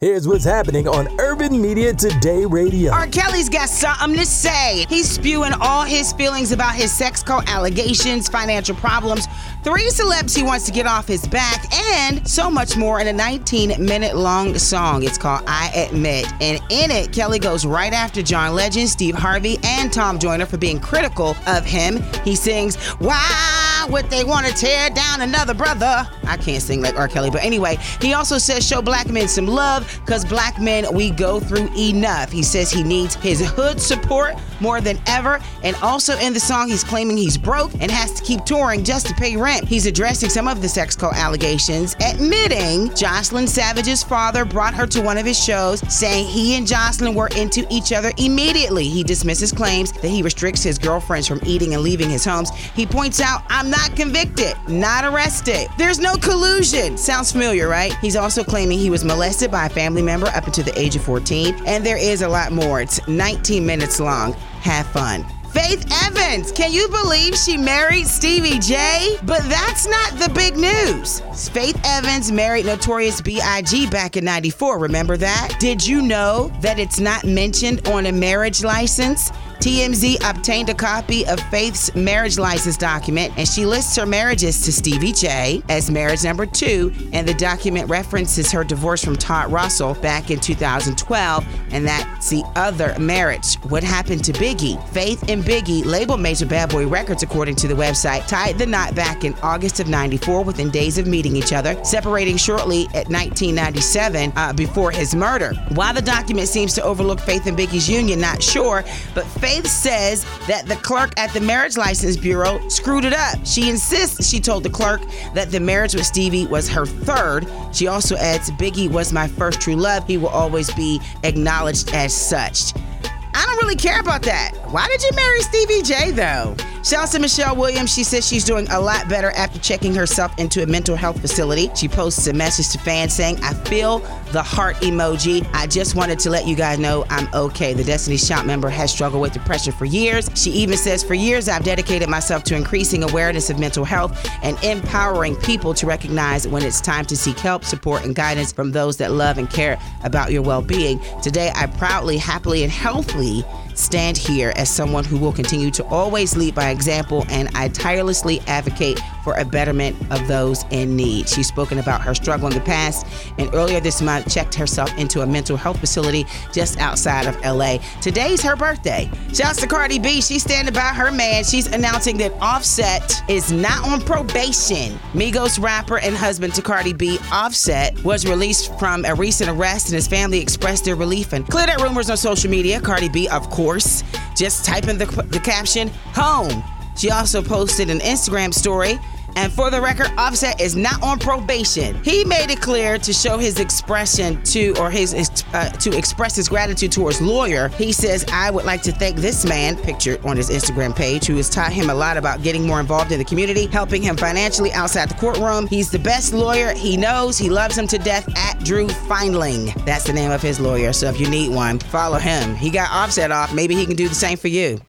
Here's what's happening on Urban Media Today Radio. R. Kelly's got something to say. He's spewing all his feelings about his sex cult allegations, financial problems, 3 celebs he wants to get off his back, and so much more in a 19-minute long song. It's called I Admit. And in it, Kelly goes right after John Legend, Steve Harvey, and Tom Joyner for being critical of him. He sings, "Why would they want to tear down another brother?" I can't sing like R. Kelly, but anyway, he also says show black men some love, because black men, we go through enough. He says he needs his hood support more than ever. And also in the song, he's claiming he's broke and has to keep touring just to pay rent. He's addressing some of the sex cult allegations, admitting Jocelyn Savage's father brought her to one of his shows, saying he and Jocelyn were into each other immediately. He dismisses claims that he restricts his girlfriends from eating and leaving his homes. He points out, "I'm not convicted, not arrested. There's no collusion." Sounds familiar, right? He's also claiming he was molested by a family member up until the age of 14. And there is a lot more. It's 19 minutes long. Have fun. Faith Evans, can you believe she married Stevie J? But that's not the big news. Faith Evans married Notorious B.I.G. back in '94. Remember that? Did you know that it's not mentioned on a marriage license? TMZ obtained a copy of Faith's marriage license document, and she lists her marriages to Stevie J as marriage number 2, and the document references her divorce from Todd Russell back in 2012, and that's the other marriage. What happened to Biggie? Faith and Biggie, label Major Bad Boy Records, according to the website, tied the knot back in August of '94 within days of meeting each other, separating shortly at 1997 before his murder. Why the document seems to overlook Faith and Biggie's union, not sure, but Faith says that the clerk at the Marriage License Bureau screwed it up. She insists she told the clerk that the marriage with Stevie was her 3rd. She also adds, "Biggie was my first true love. He will always be acknowledged as such." I don't really care about that. Why did you marry Stevie J, though? Shouts to Michelle Williams. She says she's doing a lot better after checking herself into a mental health facility. She posts a message to fans saying, "I feel the heart emoji. I just wanted to let you guys know I'm okay." The Destiny's Child member has struggled with depression for years. She even says, "For years, I've dedicated myself to increasing awareness of mental health and empowering people to recognize when it's time to seek help, support, and guidance from those that love and care about your well-being. Today, I proudly, happily, and healthily stand here as someone who will continue to always lead by example, and I tirelessly advocate for a betterment of those in need." She's spoken about her struggle in the past, and earlier this month checked herself into a mental health facility just outside of LA. Today's her birthday. Shouts to Cardi B. She's standing by her man. She's announcing that Offset is not on probation. Migos rapper and husband to Cardi B, Offset, was released from a recent arrest, and his family expressed their relief and cleared up rumors on social media. Cardi B, of course, just typing the caption, "home." She also posted an Instagram story, and for the record, Offset is not on probation. He made it clear to show his expression to express his gratitude to his lawyer. He says, "I would like to thank this man," pictured on his Instagram page, "who has taught him a lot about getting more involved in the community, helping him financially outside the courtroom. He's the best lawyer he knows. He loves him to death." At Drew Feinling. That's the name of his lawyer. So if you need one, follow him. He got Offset off. Maybe he can do the same for you.